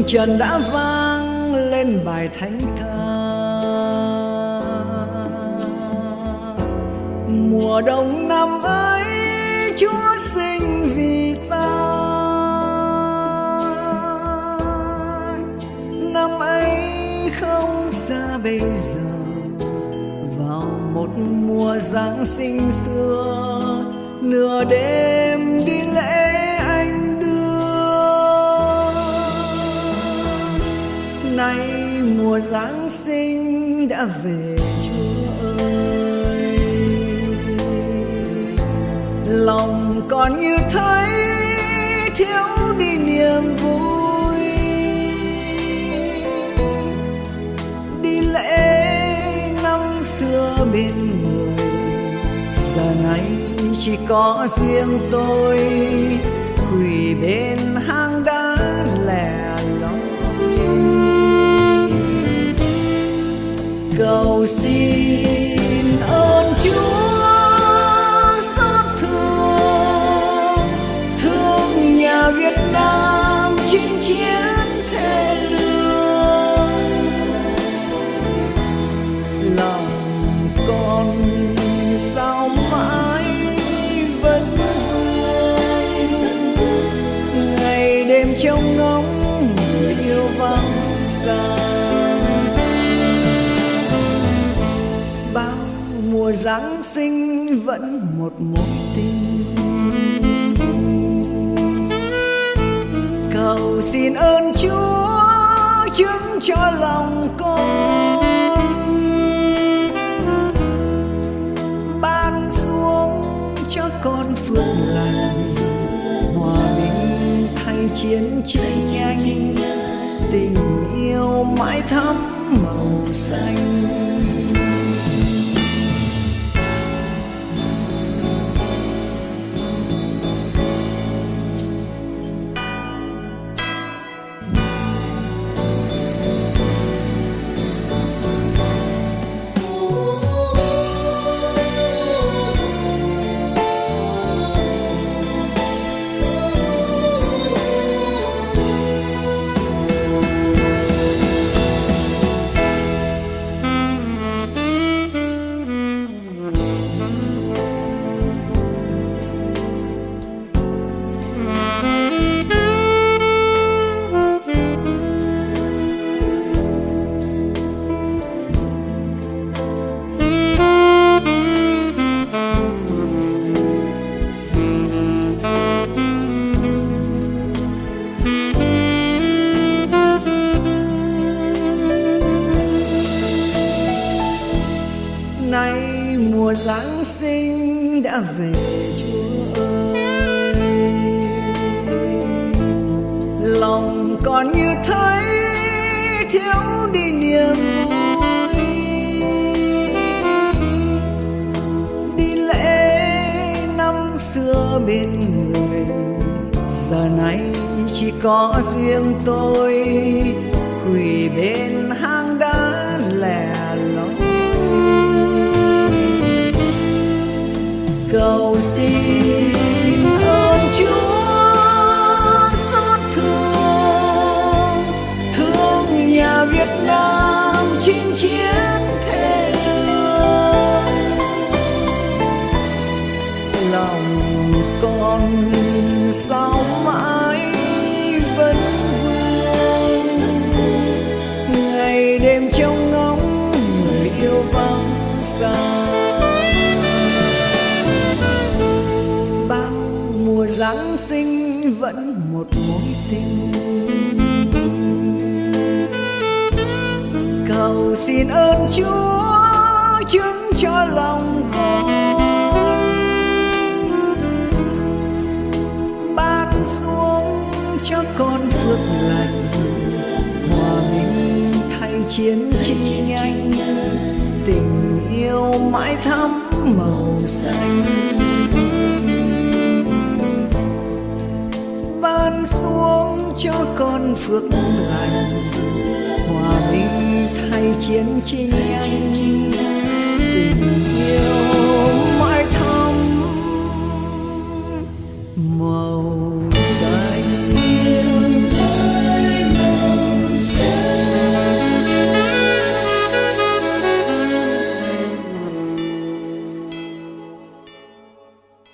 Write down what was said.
trần đã vang lên bài thánh ca. Mùa đông năm ấy Chúa sinh vì ta, năm ấy không xa bây giờ. Vào một mùa Giáng sinh xưa, nửa đêm đi lễ anh đưa. Nay mùa Giáng sinh đã về Chúa ơi, lòng còn như thấy thiếu đi niềm vui. Đi lễ năm xưa bên người, giờ này chỉ có riêng tôi quỳ bên hang đá lẻ loi. Cầu xin ơn Chúa xót thương, thương nhà Việt Nam chinh chiến thê lương. Lòng con sao mãi vẫn vương, ngày đêm trông ngóng người yêu vắng xa. Bao mùa Giáng sinh vẫn một mối tình. Cầu xin ơn Chúa chứng cho lòng con, ban xuống cho con phước lành, hòa bình thay chiến tranh nhanh, tình yêu mãi thắm màu xanh. Nay mùa Giáng sinh đã về Chúa ơi, lòng còn như thấy thiếu đi niềm vui. Đi lễ năm xưa bên người, giờ này chỉ có riêng tôi quỳ bên hang đá lẻ loi. Cầu xin ơn Chúa xót thương, thương nhà Việt Nam chinh chiến thê lương. Lòng con sao mãi vẫn vương, ngày đêm trông ngóng người yêu vắng xa. Mùa Giáng sinh vẫn một mối tình. Cầu xin ơn Chúa chứng cho lòng con, ban xuống cho con phước lành, hòa bình thay chiến tranh nhanh, tình yêu mãi thắm màu xanh. Ban xuống cho con phước lành, hòa bình thay chiến tranh nhanh,